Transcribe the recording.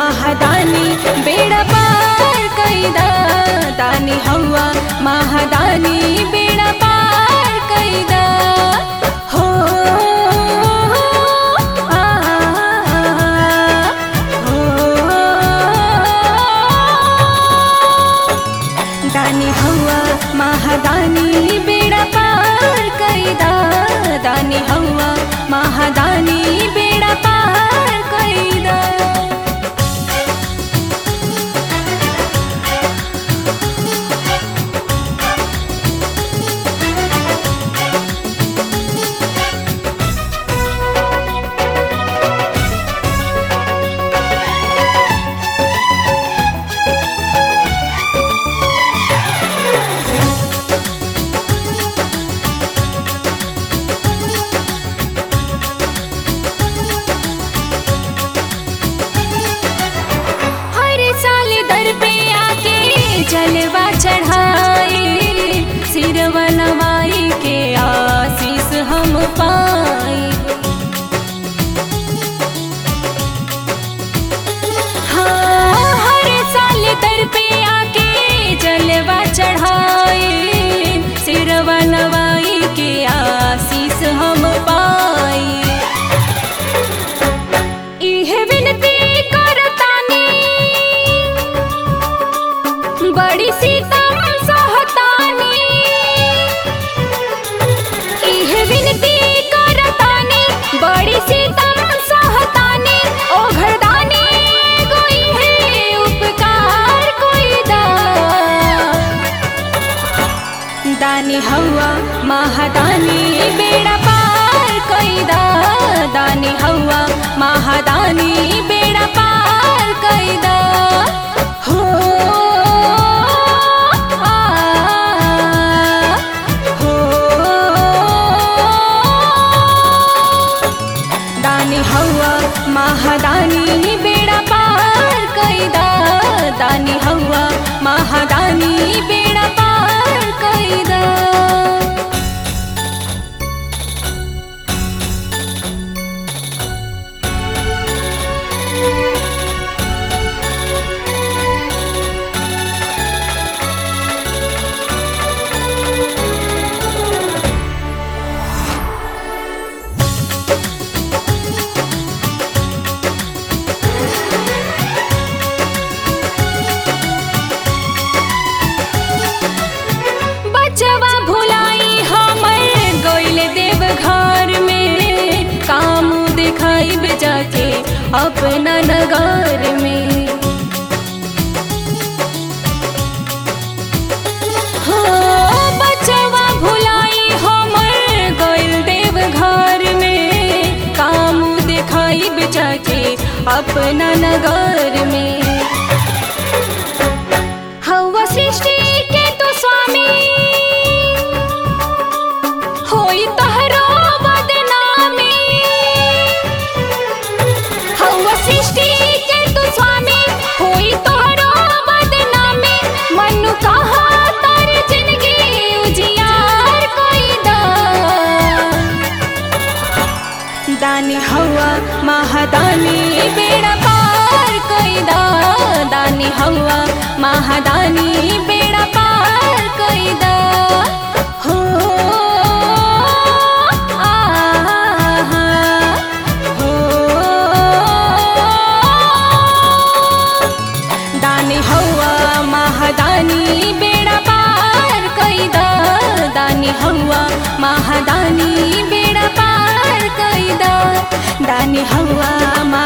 महादानी बेड़ा पार कैदा दानी हवा महादानी बेड़ा पार कैदा हो दानी हवा महादानी बेड़ा पार कैदा दानी हवा महादानी बेड़ा पार कैदा जलवा चढ़ाए सिरवा नवाई के आशीष हम पाए हाँ हर साल दर पे आके जलवा चढ़ाए सिरवा नवाई के आशीष हम पाए इह विनती बड़ी सीतम सहतानी इह विनती करतानी बड़ी सीतम सहतानी ओ घरदानी कोई है उपकार कोई दानी हवा महादानी बेड़ा पार कैदा दानी हवा महादानी बेड़ा पार कैदा हो महादानी बेड़ा पार कैदा दानी हवा महादानी बेड़ा पार कैदा जाके अपना नगर में हो बचवा भुलाई हमर गइल देव घर में काम दिखाई जाके अपना नगर में हवा सृष्टि के तो स्वामी होई तहरो सृष्टि के तू स्वामी होई तोहरो बदनामी मनु कहा तार जिंदगी उजियार कोई दानी हवा महादानी बेड़ा पार कैदा दानी हवा महादानी बेड़ा पार कैदा हो महादानी बेड़ा पार कैदा दानी हवा महादानी बेड़ा पार कैदा दानी हवा